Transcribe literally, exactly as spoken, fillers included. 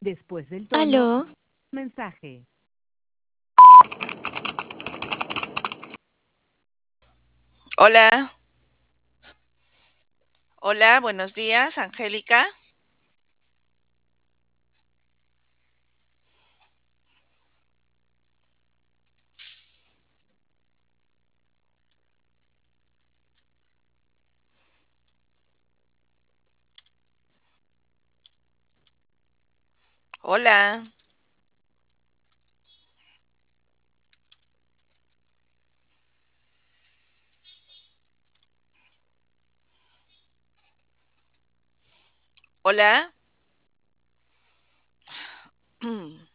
Después del tono, Aló, mensaje. Hola, hola, buenos días, Angélica. Hola, hola.